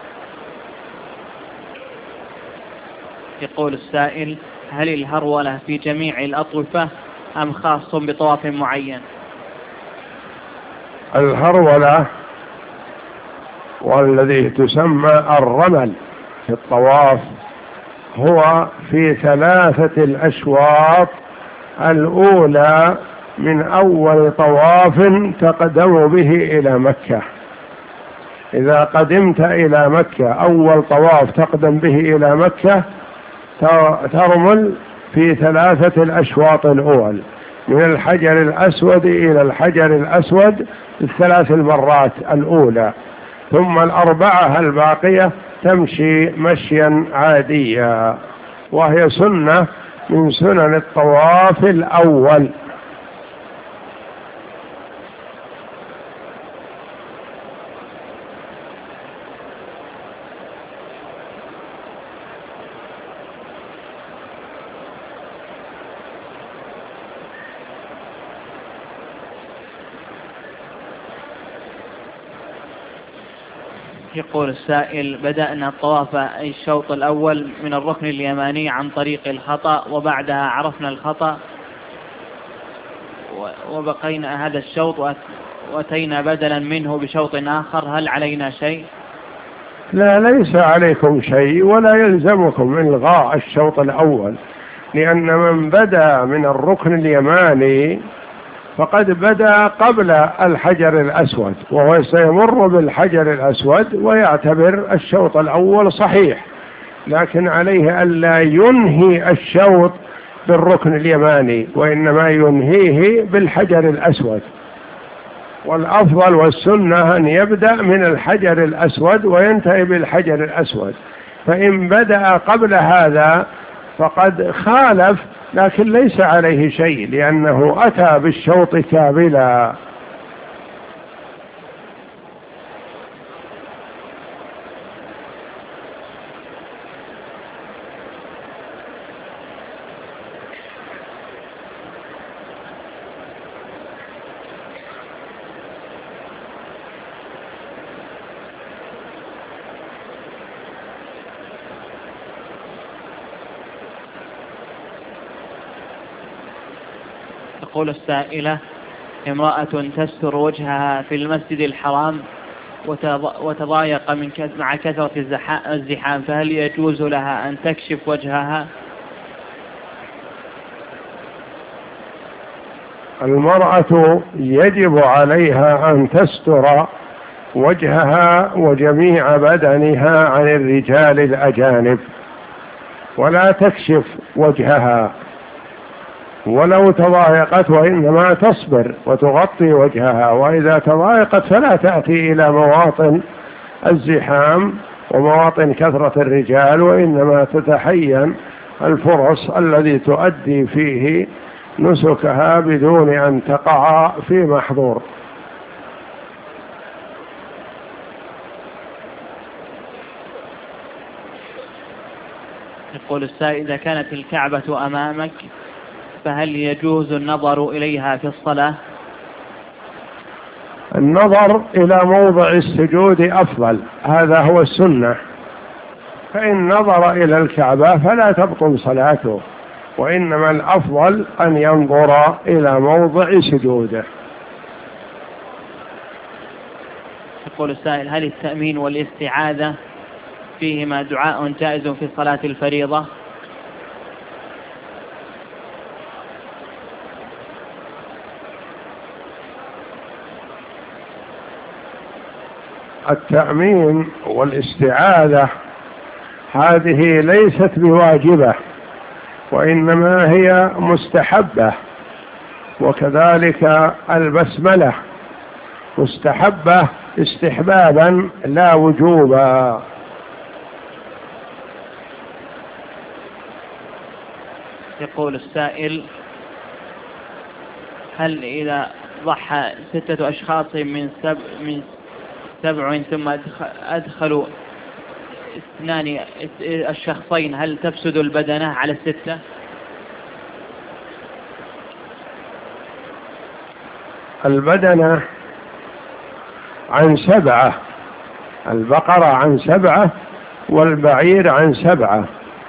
يقول السائل: هل الهرولة في جميع الأطوفة أم خاص بطواف معين؟ الهرولة والذي تسمى الرمل في الطواف هو في ثلاثة الأشواط الأولى من أول طواف تقدم به إلى مكة. إذا قدمت إلى مكة أول طواف تقدم به إلى مكة ترمل في ثلاثة الأشواط الأول من الحجر الأسود إلى الحجر الأسود الثلاث المرات الأولى، ثم الأربعة الباقية تمشي مشيا عاديا، وهي سنة من سنن الطواف الأول. يقول السائل: بدأنا الطواف أي الشوط الأول من الركن اليماني عن طريق الخطأ، وبعدها عرفنا الخطأ وبقينا هذا الشوط وأتينا بدلا منه بشوط آخر، هل علينا شيء؟ لا، ليس عليكم شيء ولا يلزمكم إلغاء الشوط الأول، لأن من بدأ من الركن اليماني فقد بدأ قبل الحجر الأسود، وهو سيمر بالحجر الأسود ويعتبر الشوط الأول صحيح، لكن عليه ألا ينهي الشوط بالركن اليماني، وإنما ينهيه بالحجر الأسود. والأفضل والسنة أن يبدأ من الحجر الأسود وينتهي بالحجر الأسود، فإن بدأ قبل هذا فقد خالف، لكن ليس عليه شيء لأنه أتى بالشوط كاملا. تقول السائلة: امرأة تستر وجهها في المسجد الحرام وتضايق من مع كثرة الزحام، فهل يجوز لها أن تكشف وجهها؟ المرأة يجب عليها أن تستر وجهها وجميع بدنها عن الرجال الأجانب، ولا تكشف وجهها ولو تضايقت، وإنما تصبر وتغطي وجهها، وإذا تضايقت فلا تأتي إلى مواطن الزحام ومواطن كثرة الرجال، وإنما تتحين الفرص الذي تؤدي فيه نسكها بدون أن تقع في محظور. يقول السائل: إذا كانت الكعبة أمامك فهل يجوز النظر إليها في الصلاة؟ النظر إلى موضع السجود أفضل، هذا هو السنة، فإن نظر إلى الكعبة فلا تبطل صلاته، وإنما الأفضل أن ينظر إلى موضع سجوده. يقول السائل: هل التأمين والاستعاذة فيهما دعاء جائز في صلاة الفريضة؟ وإنما هي مستحبة. وكذلك البسملة مستحبة استحبابا لا وجوبا. يقول السائل: هل إذا ضحى ستة أشخاص من سبع من سبع ثم أدخلوا اثنان الشخصين هل تفسد البدنة على الستة؟ البدنة عن سبعة، البقرة عن سبعة والبعير عن سبعة،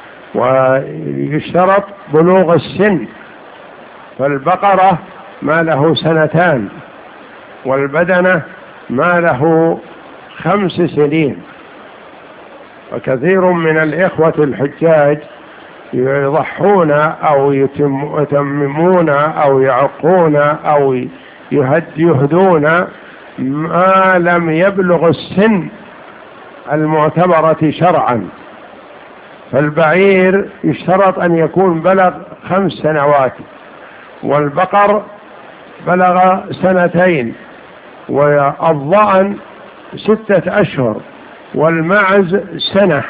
ويشترط بلوغ السن، فالبقرة ما له سنتان والبدنة ما له خمس سنين. وكثير من الإخوة الحجاج يضحون أو يتممون أو يعقون أو يهدون ما لم يبلغ السن المعتبرة شرعا. فالبعير يشترط أن يكون بلغ خمس سنوات، والبقر بلغ سنتين، والضأن ستة أشهر، والمعز سنة.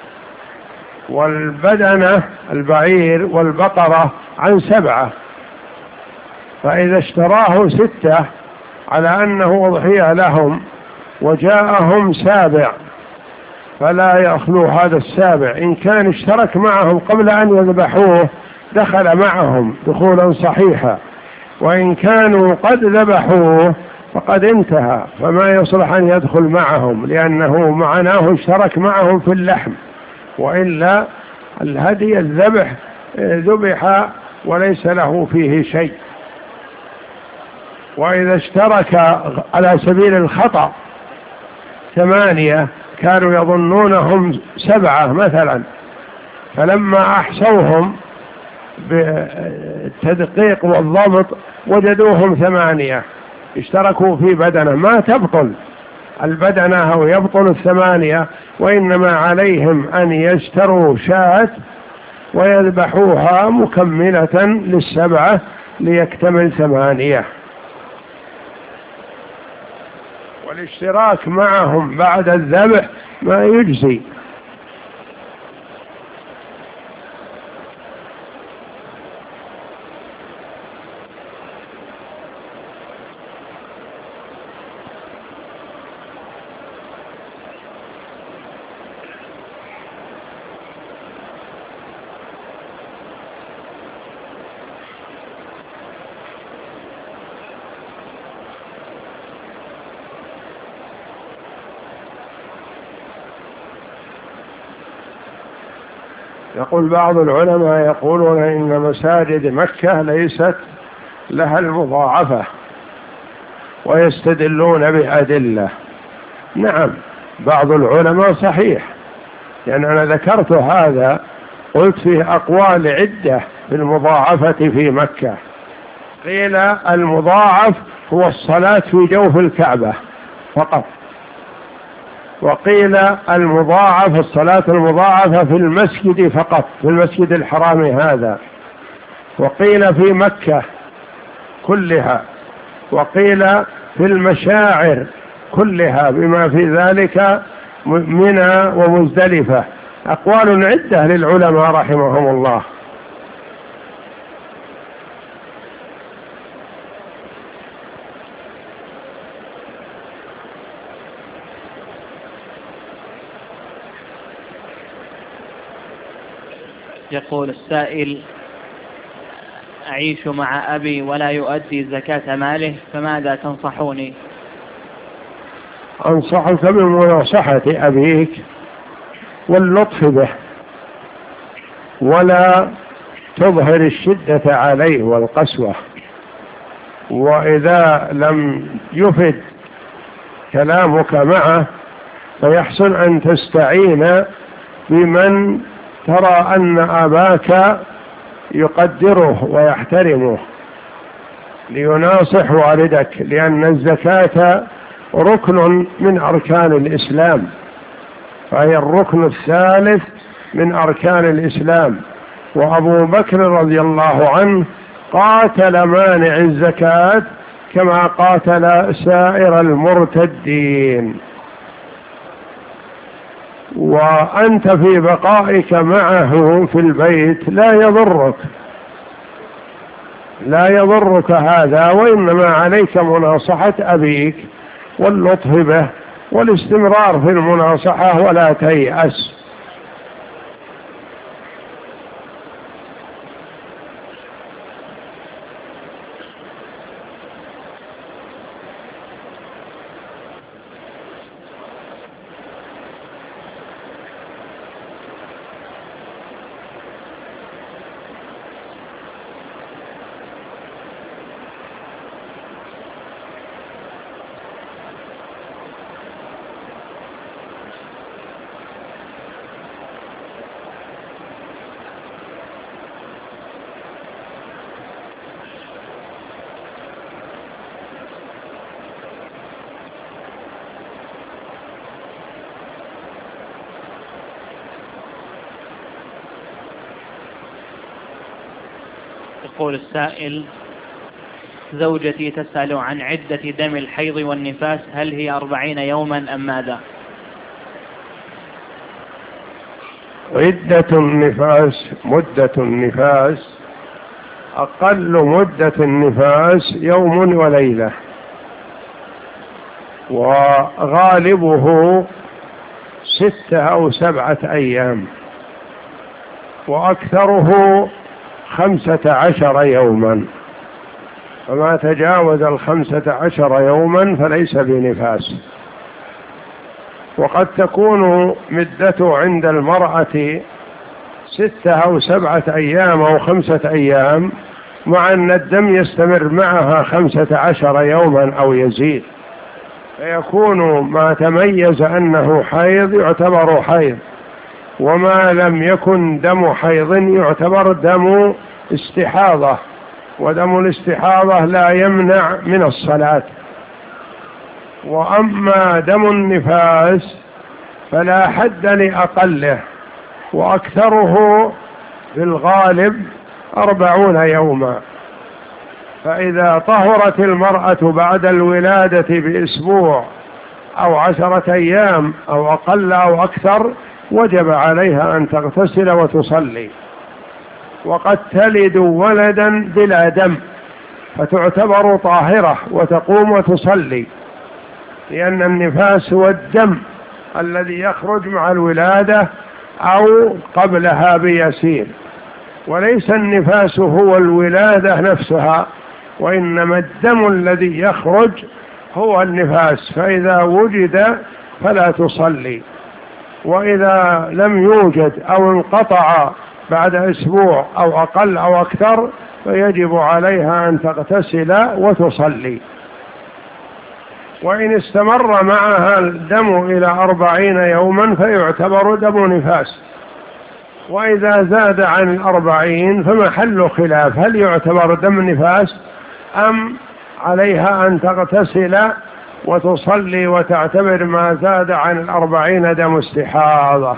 والبدنة البعير والبقرة عن سبعة، فإذا اشتراه ستة على أنه أضحية لهم وجاءهم سابع فلا يخلو هذا السابع، إن كان اشترك معهم قبل أن يذبحوه دخل معهم دخولا صحيحا، وإن كانوا قد ذبحوه فقد انتهى، فما يصلح أن يدخل معهم لأنه معناه اشترك معهم في اللحم، وإلا الهدي الذبح ذبح وليس له فيه شيء. وإذا اشترك على سبيل الخطأ ثمانية كانوا يظنونهم سبعة مثلا، فلما أحصوهم بالتدقيق والضبط وجدوهم ثمانية، اشتركوا في بدنة، ما تبطل البدنة أو يبطل الثمانية، وإنما عليهم أن يشتروا شاة ويذبحوها مكملة للسبعة ليكتمل ثمانية. والاشتراك معهم بعد الذبح ما يجزي. يقول بعض العلماء يقولون إن مساجد مكة ليست لها المضاعفة ويستدلون بأدلة. نعم بعض العلماء صحيح، لأن أنا ذكرت هذا قلت فيه أقوال عدة في المضاعفة في مكة. قيل المضاعف هو الصلاة في جوف الكعبة فقط، وقيل المضاعف الصلاة المضاعفة في المسجد فقط، في المسجد الحرام هذا، وقيل في مكة كلها، وقيل في المشاعر كلها بما في ذلك منى ومزدلفة. أقوال عدة للعلماء رحمهم الله. يقول السائل: أعيش مع أبي ولا يؤدي زكاة ماله، فماذا تنصحوني؟ أنصحك بمناصحة أبيك واللطف به، ولا تظهر الشدة عليه والقسوة، وإذا لم يفد كلامك معه فيحسن أن تستعين بمن ترى أن أباك يقدره ويحترمه ليناصح والدك، لأن الزكاة ركن من أركان الإسلام، فهي الركن الثالث من أركان الإسلام، وأبو بكر رضي الله عنه قاتل مانع الزكاة كما قاتل سائر المرتدين. وأنت في بقائك معه في البيت لا يضرك لا يضرك هذا، وإنما عليك مناصحة أبيك واللطف به والاستمرار في المناصحة ولا تيأس. يقول السائل: زوجتي تسأل عن عدة دم الحيض والنفاس، هل هي أربعين يوما أم ماذا؟ عدة النفاس، مدة النفاس، أقل مدة النفاس يوم وليلة، وغالبه ستة أو سبعة أيام، وأكثره خمسة عشر يوما، فما تجاوز الخمسة عشر يوما فليس بنفاس. وقد تكون مدته عند المرأة ستة أو سبعة أيام أو خمسة أيام، مع أن الدم يستمر معها خمسة عشر يوما أو يزيد، فيكون ما تميز أنه حيض يعتبر حيض، وما لم يكن دم حيض يعتبر دم استحاضة، ودم الاستحاضة لا يمنع من الصلاة. وأما دم النفاس فلا حد لأقله، وأكثره في الغالب أربعون يوما. فإذا طهرت المرأة بعد الولادة بأسبوع أو عشرة أيام أو أقل أو أكثر، وجب عليها أن تغتسل وتصلي. وقد تلد ولدا بلا دم فتعتبر طاهرة وتقوم وتصلي، لأن النفاس هو الدم الذي يخرج مع الولادة أو قبلها بيسير، وليس النفاس هو الولادة نفسها، وإنما الدم الذي يخرج هو النفاس، فإذا وجد فلا تصلي، وإذا لم يوجد أو انقطع بعد أسبوع أو أقل أو أكثر فيجب عليها أن تغتسل وتصلي. وإن استمر معها الدم إلى أربعين يوما فيعتبر دم نفاس، وإذا زاد عن الأربعين فمحل خلاف، هل يعتبر دم نفاس أم عليها أن تغتسل وتصلي وتعتبر ما زاد عن الأربعين دم استحاضة.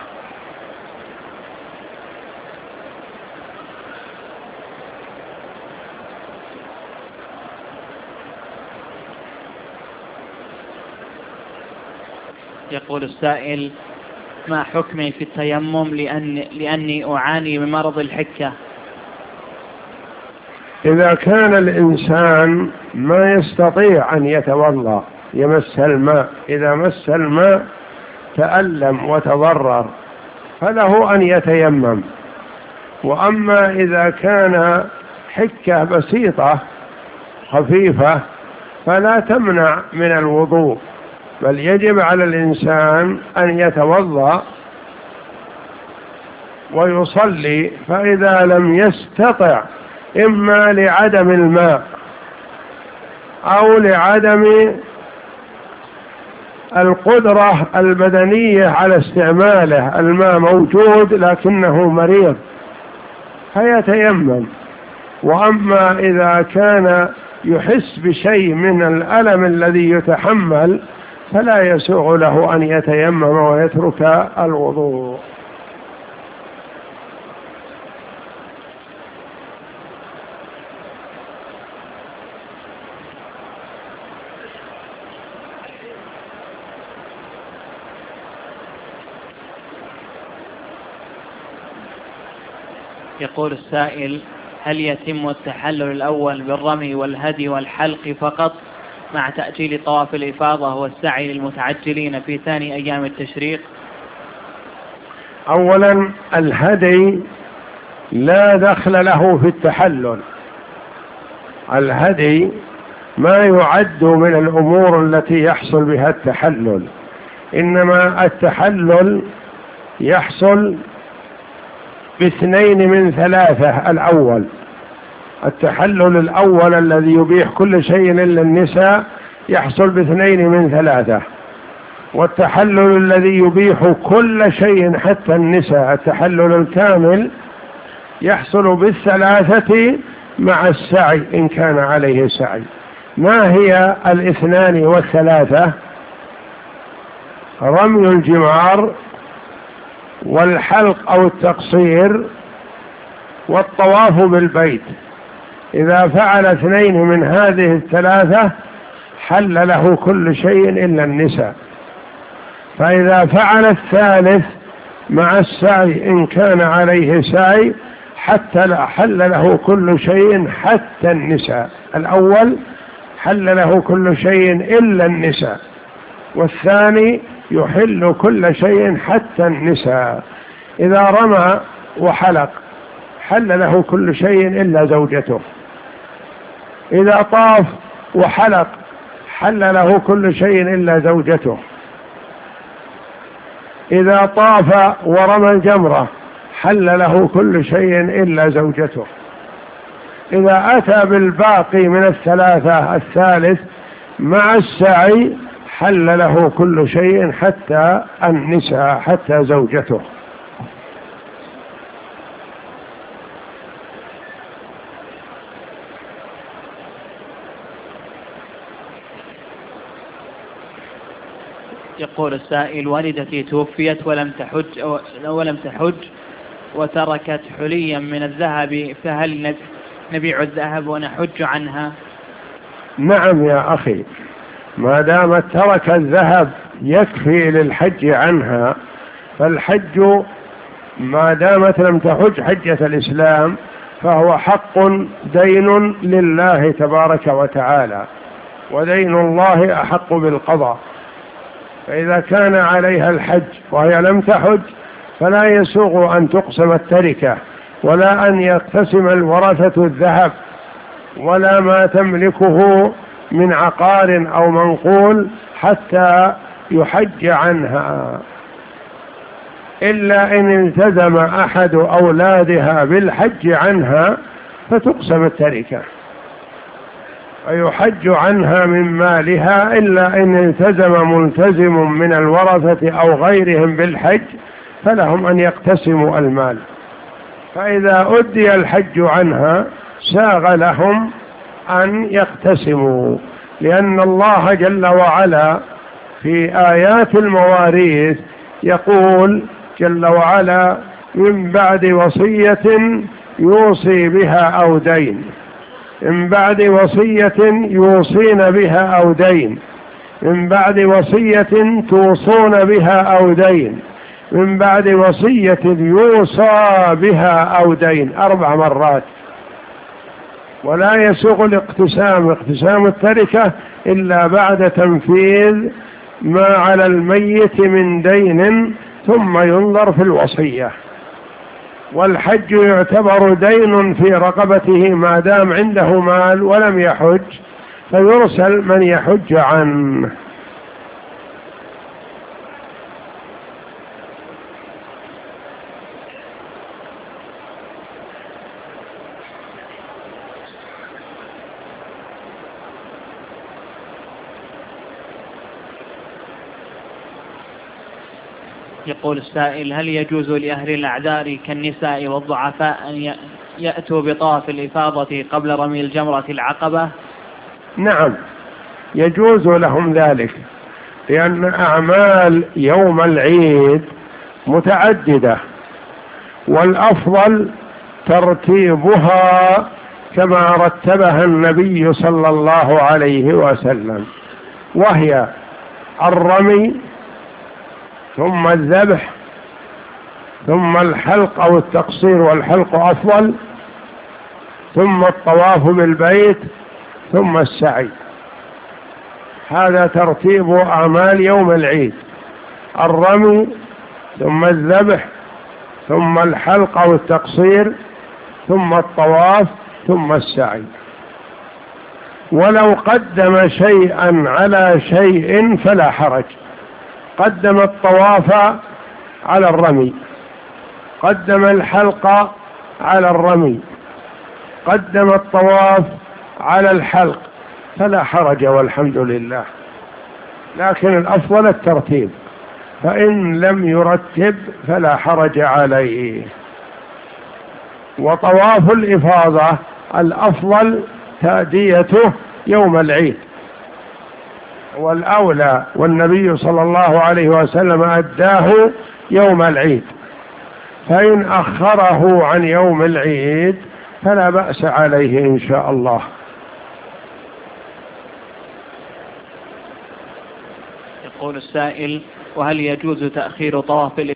يقول السائل: ما حكمي في التيمم لأن لأني أعاني من مرض الحكة؟ إذا كان الإنسان ما يستطيع أن يتوضأ يمس الماء، إذا مس الماء تألم وتضرر فله أن يتيمم. وأما إذا كان حكة بسيطة خفيفة فلا تمنع من الوضوء، بل يجب على الإنسان أن يتوضأ ويصلي. فإذا لم يستطع إما لعدم الماء أو لعدم القدرة البدنية على استعماله، الماء موجود لكنه مريض فيتيمم. وأما إذا كان يحس بشيء من الألم الذي يتحمل فلا يسوغ له أن يتيمم ويترك الوضوء. يقول السائل: هل يتم التحلل الأول بالرمي والهدي والحلق فقط مع تأجيل طواف الإفاضة والسعي للمتعجلين في ثاني أيام التشريق؟ أولا الهدي لا دخل له في التحلل، الهدي ما يعد من الأمور التي يحصل بها التحلل، إنما التحلل يحصل باثنين من ثلاثة. الأول التحلل الأول الذي يبيح كل شيء إلا النساء يحصل باثنين من ثلاثة، والتحلل الذي يبيح كل شيء حتى النساء التحلل الكامل يحصل بالثلاثة مع السعي إن كان عليه سعي. ما هي الاثنان والثلاثة؟ رمي الجمار والحلق أو التقصير والطواف بالبيت. إذا فعل اثنين من هذه الثلاثة حل له كل شيء إلا النساء، فإذا فعل الثالث مع السعي إن كان عليه سعي حتى لا حل له كل شيء حتى النساء. الأول حل له كل شيء إلا النساء، والثاني يحل كل شيء حتى النساء. إذا رمى وحلق حل له كل شيء إلا زوجته. إذا طاف وحلق حل له كل شيء إلا زوجته. إذا طاف ورمى الجمرة حل له كل شيء إلا زوجته. إذا أتى بالباقي من الثلاثة الثالث مع السعي حل له كل شيء حتى النساء حتى زوجته. يقول السائل: والدتي توفيت ولم تحج ولم تحج وتركت حليا من الذهب، فهل نبيع الذهب ونحج عنها؟ نعم يا أخي، ما دامت ترك الذهب يكفي للحج عنها، فالحج ما دامت لم تحج حجة الإسلام فهو حق دين لله تبارك وتعالى، ودين الله أحق بالقضاء. فإذا كان عليها الحج وهي لم تحج فلا يسوغ أن تقسم التركة، ولا أن يقتسم الورثة الذهب ولا ما تملكه من عقار أو منقول حتى يحج عنها، إلا إن التزم أحد أولادها بالحج عنها فتقسم التركة ويحج عنها من مالها، إلا إن التزم ملتزم من الورثة أو غيرهم بالحج فلهم أن يقتسموا المال. فإذا أدي الحج عنها ساغ لهم أن يقتسموا، لأن الله جل وعلا في آيات المواريث يقول جل وعلا: من بعد وصية يوصي بها أو دين، من بعد وصية يوصين بها أو دين، من بعد وصية توصون بها أو دين، من بعد وصية يوصى بها أو دين، أربع مرات. ولا يسوغ الاقتسام اقتسام التركة إلا بعد تنفيذ ما على الميت من دين ثم ينظر في الوصية. والحج يعتبر دين في رقبته ما دام عنده مال ولم يحج، فيرسل من يحج عنه. يقول السائل: هل يجوز لأهل الأعذار كالنساء والضعفاء أن يأتوا بطواف الإفاضة قبل رمي الجمرة العقبة؟ نعم يجوز لهم ذلك، لأن أعمال يوم العيد متعددة، والأفضل ترتيبها كما رتبها النبي صلى الله عليه وسلم، وهي الرمي ثم الذبح ثم الحلق أو التقصير، والحلق أفضل، ثم الطواف بالبيت، ثم السعي. هذا ترتيب أعمال يوم العيد: الرمي، ثم الذبح، ثم الحلق أو التقصير، ثم الطواف، ثم السعي. ولو قدم شيئا على شيء فلا حرج. قدم الطواف على الرمي، قدم الحلق على الرمي، قدم الطواف على الحلق، فلا حرج والحمد لله. لكن الأفضل الترتيب، فإن لم يرتب فلا حرج عليه. وطواف الإفاضة الأفضل تأديته يوم العيد والأولى، والنبي صلى الله عليه وسلم أداه يوم العيد، فإن أخره عن يوم العيد فلا بأس عليه إن شاء الله. يقول السائل: وهل يجوز تأخير طواف الإفاضة